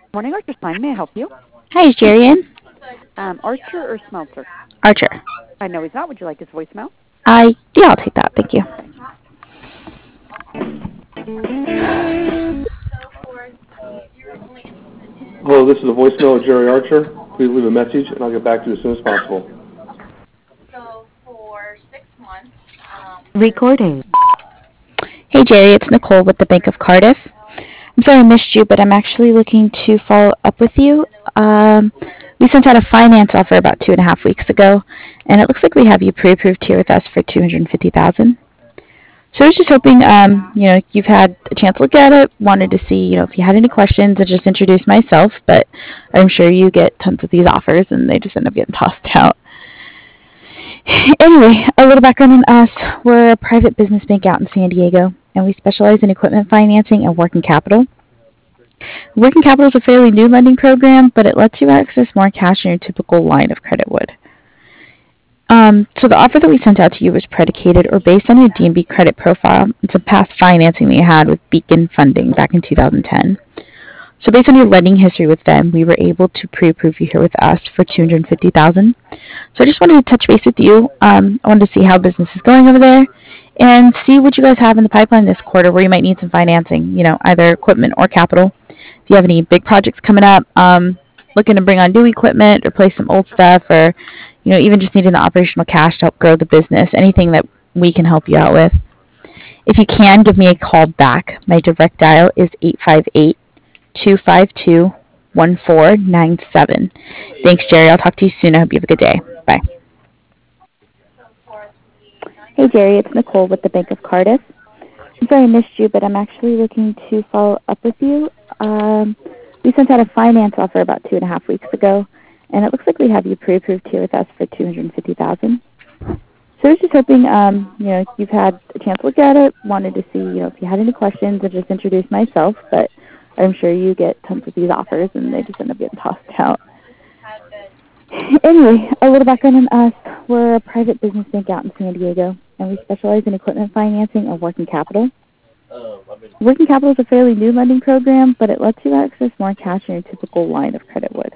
Morning, Archer Sign. May I help you? Hi, is Jerry in? Archer or Smelter? Archer. I know he's not. Would you like his voicemail? Yeah, I'll take that. Thank you. Hello, this is a voicemail of Jerry Archer. Please leave a message, and I'll get back to you as soon as possible. Recording. Hey, Jerry, it's Nicole with the Bank of Cardiff. I'm sorry I missed you, but I'm actually looking to follow up with you. We sent out a finance offer about 2.5 weeks ago, and it looks like we have you pre-approved here with us for $250,000. So I was just hoping, you've had a chance to look at it, wanted to see, if you had any questions, and just introduce myself, but I'm sure you get tons of these offers, and they just end up getting tossed out. Anyway, a little background on us. We're a private business bank out in San Diego, and we specialize in equipment financing and working capital. Working capital is a fairly new lending program, but it lets you access more cash than your typical line of credit would. So the offer that we sent out to you was predicated or based on your D&B credit profile and some past financing that you had with Beacon Funding back in 2010. So based on your lending history with them, we were able to pre-approve you here with us for $250,000. So I just wanted to touch base with you. I wanted to see how business is going over there and see what you guys have in the pipeline this quarter where you might need some financing, either equipment or capital. If you have any big projects coming up, looking to bring on new equipment, replace some old stuff, or even just needing the operational cash to help grow the business, anything that we can help you out with. If you can, give me a call back. My direct dial is 858-252-1497. Thanks, Jerry. I'll talk to you soon. I hope you have a good day. Bye. Hey, Jerry, it's Nicole with the Bank of Cardiff. I'm sorry I missed you, but I'm actually looking to follow up with you. We sent out a finance offer about 2.5 weeks ago, and it looks like we have you pre-approved here with us for $250,000. So I was just hoping, you've had a chance to look at it, wanted to see, if you had any questions, and just introduce myself, but I'm sure you get tons of these offers, and they just end up getting tossed out. Anyway, a little background on us. We're a private business bank out in San Diego, and we specialize in equipment financing and working capital. Working capital is a fairly new lending program, but it lets you access more cash than your typical line of credit would.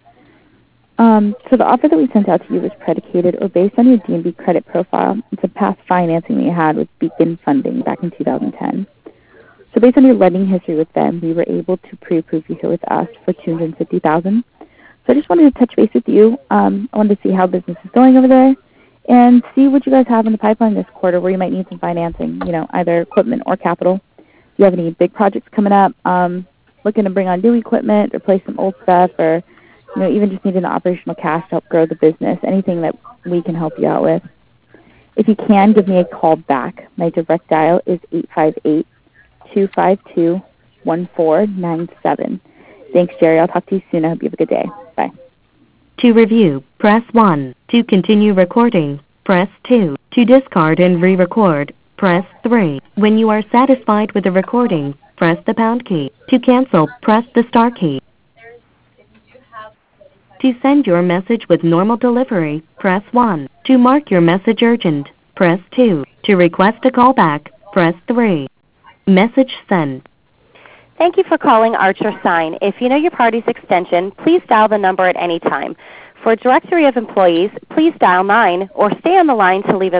So the offer that we sent out to you was predicated or based on your D&B credit profile and some past financing that you had with Beacon Funding back in 2010. So based on your lending history with them, we were able to pre-approve you here with us for $250,000. So I just wanted to touch base with you. I wanted to see how business is going over there and see what you guys have in the pipeline this quarter where you might need some financing, either equipment or capital. If you have any big projects coming up, looking to bring on new equipment, replace some old stuff, or even just needing the operational cash to help grow the business, anything that we can help you out with. If you can, give me a call back. My direct dial is 858-252-1497. Thanks, Jerry. I'll talk to you soon. I hope you have a good day. Bye. To review, press 1. To continue recording, press 2. To discard and re-record, press 3. When you are satisfied with the recording, press the pound key. To cancel, press the star key. To send your message with normal delivery, press 1. To mark your message urgent, press 2. To request a callback, press 3. Message sent. Thank you for calling Archer Sign. If you know your party's extension, please dial the number at any time. For a directory of employees, please dial 9 or stay on the line to leave a